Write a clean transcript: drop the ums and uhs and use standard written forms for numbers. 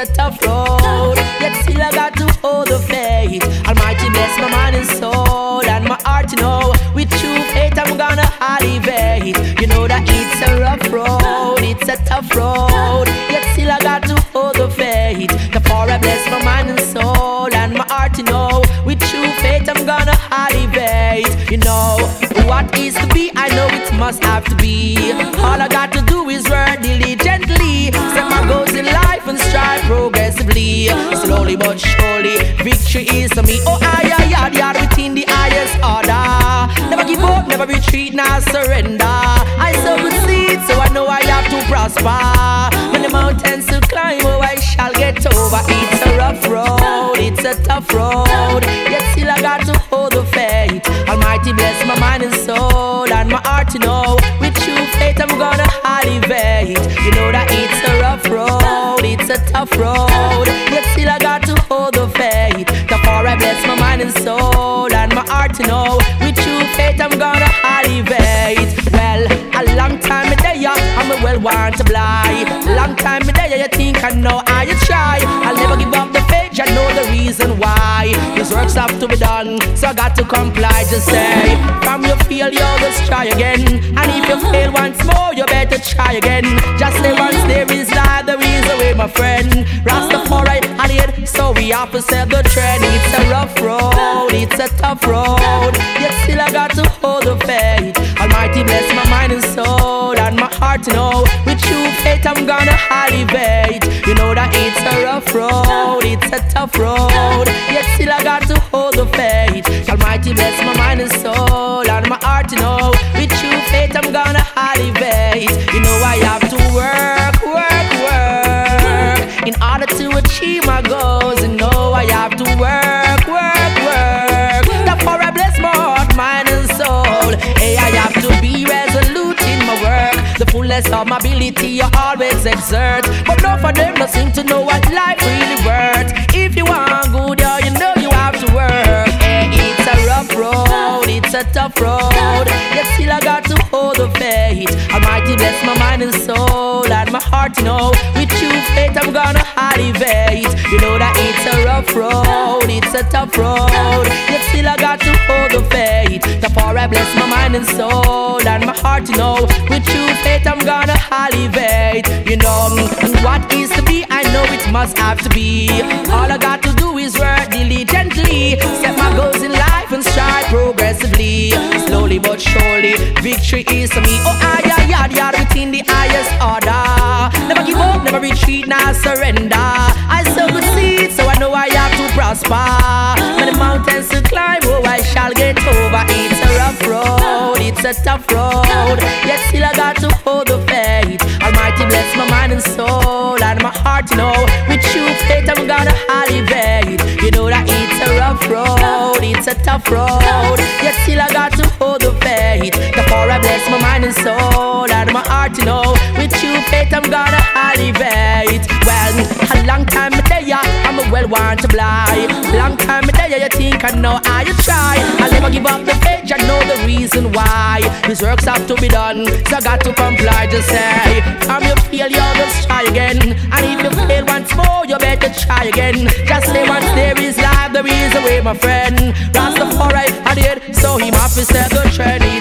a tough road, yet still I got to hold the faith. Almighty bless my mind and soul and my heart, you know. With true faith I'm gonna elevate. You know that it's a rough road, it's a tough road, yet still I got to hold the faith. Therefore I bless my mind and soul and my heart, you know. With true faith I'm gonna elevate. You know, what is to be, I know it must have to be. All I got to do is work diligently, set my goals in life and strive progressively. Slowly but surely, victory is to me. Oh, I within the highest order. Never give up, never retreat, now surrender. I sow good seed, so I know I have to prosper. When the mountains to climb, oh, I shall get over. It's a rough road, it's a tough road, yet still I got to hold the faith. Almighty bless my mind and soul and my heart, you know. With true faith I'm gonna elevate. You know that it's a rough road, it's a tough road, yet still I got to hold the faith. Therefore I bless my mind and soul and my heart, you know. With true faith I'm gonna elevate. Well, a long time a day, I'm a well want to blind. Long time a day, you think I know how you try. I'll never give up the faith, I know the reason why. This works have to be done, so I got to comply. Just say, from your failure, just try again. And if you fail once more, you better try again. Just say once there is life, there is a way, my friend. Rastafari, alien, so we have to set the trend. It's a rough road, it's a tough road, yet still I got to hold the faith. Almighty bless my mind and soul and my heart, you know. With true faith I'm gonna elevate. You know that it's a rough road, it's a tough road, yet still I got to hold the faith. Almighty bless my mind and soul and my heart, you know. With true faith I'm gonna elevate. You know I have to work in order to achieve my goals. You know I have to work. Therefore I bless my heart, mind and soul. Hey, I have to be resolute in my work. The fullness of my ability I always exert, but none for them no seem to know what life really worth. If you want good, yeah, you know you have to work. Hey, it's a rough road, it's a tough road, yet still I got to hold the faith. Almighty bless my mind and soul and my heart, you know. With true faith I'm gonna elevate. You know that it's a rough road, it's a tough road, yet still I got to hold the faith. Therefore I bless my mind and soul and my heart, you know. With true faith I'm gonna elevate. You know, and what is to be, I know it must have to be. All I got to do is work diligently, set my goals in life and strive progressively. Slowly but surely, victory is to me. Oh, I within the highest order. Never give up, never retreat, now surrender. I sow good seed, so I know I have to prosper. When the mountains to climb, oh, I shall get over. It's a rough road, it's a tough road, yet still I got to hold the faith. Almighty bless my mind and soul and my heart, you know. With true faith I'm gonna elevate. You know that it's a rough road, it's a tough road, yet still I got to hold the faith. Therefore I bless my mind and soul and my heart, you know. With true faith I'm gonna elevate. Well, a long time a day, I'm a well want to blind. Long time a day, you think I know how you try. I'll never give up the faith, I know the reason why. These works have to be done, so I got to comply. Just say, from your failure, just try again. And if you fail once more, you better try again. Just say once there is life, there is a way, my friend. Rastafari, I did, so him have to set the trend.